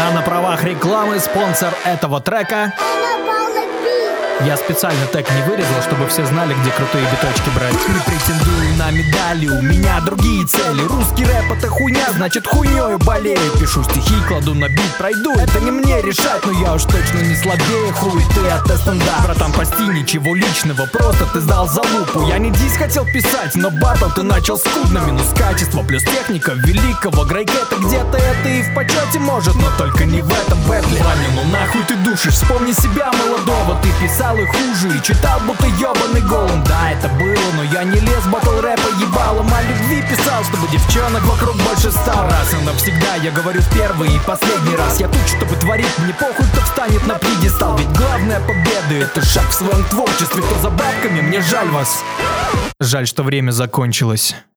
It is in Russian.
А на правах рекламы спонсор этого трека. Я специально тег не вырезал, чтобы все знали, где крутые биточки брать. Не претендую на медали, у меня другие цели. Русский рэп это хуйня, значит хуйнёю болею. Пишу стихи, кладу на бит, пройду. Это не мне решать, но я уж точно не слабее. Хуй ты от стендап. Братан, прости, ничего личного, просто ты сдал залупу. Я не дис хотел писать, но батл ты начал скудно. Минус качество, плюс техника великого Грейкета. Где-то это и в почете может, но только не в этом бэтле. Ваня, ну нахуй ты душишь, вспомни себя молодого. Ты писал и хуже, и читал, будто ебаный голым. Да, это было, но я не лез батл рэпа ебалом, а любви писал, чтобы девчонок вокруг больше стало. Раз и навсегда я говорю в первый и последний раз. Я тут, чтобы творить, мне похуй, кто встанет на пьедестал. Ведь главная победа — это шаг в своем творчестве. То за бабками, мне жаль вас. Жаль, что время закончилось.